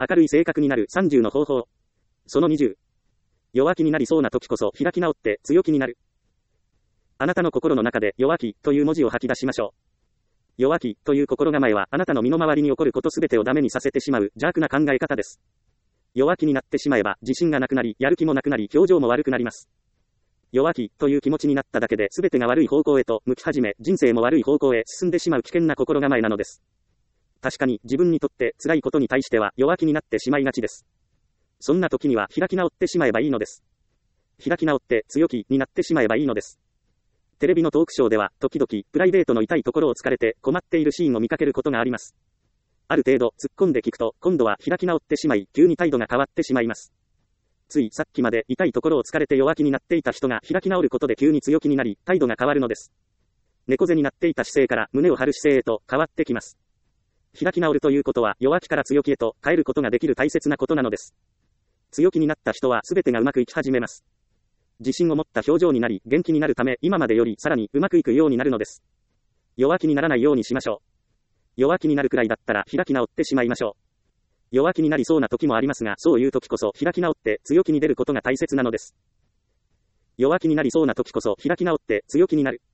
明るい性格になる30の方法。その20。弱気になりそうな時こそ開き直って強気になる。あなたの心の中で弱気という文字を吐き出しましょう。弱気という心構えはあなたの身の回りに起こることすべてをダメにさせてしまう邪悪な考え方です。弱気になってしまえば自信がなくなり、やる気もなくなり、表情も悪くなります。弱気という気持ちになっただけで全てが悪い方向へと向き始め、人生も悪い方向へ進んでしまう危険な心構えなのです。確かに自分にとって辛いことに対しては弱気になってしまいがちです。そんな時には開き直ってしまえばいいのです。開き直って強気になってしまえばいいのです。テレビのトークショーでは時々プライベートの痛いところを突かれて困っているシーンを見かけることがあります。ある程度突っ込んで聞くと今度は開き直ってしまい急に態度が変わってしまいます。ついさっきまで痛いところを突かれて弱気になっていた人が開き直ることで急に強気になり態度が変わるのです。猫背になっていた姿勢から胸を張る姿勢へと変わってきます。開き直るということは弱気から強気へと変えることができる大切なことなのです。強気になった人は全てがうまくいき始めます。自信を持った表情になり元気になるため今までよりさらにうまくいくようになるのです。弱気にならないようにしましょう。弱気になるくらいだったら開き直ってしまいましょう。弱気になりそうな時もありますが、そういう時こそ開き直って強気に出ることが大切なのです。弱気になりそうな時こそ開き直って強気になる。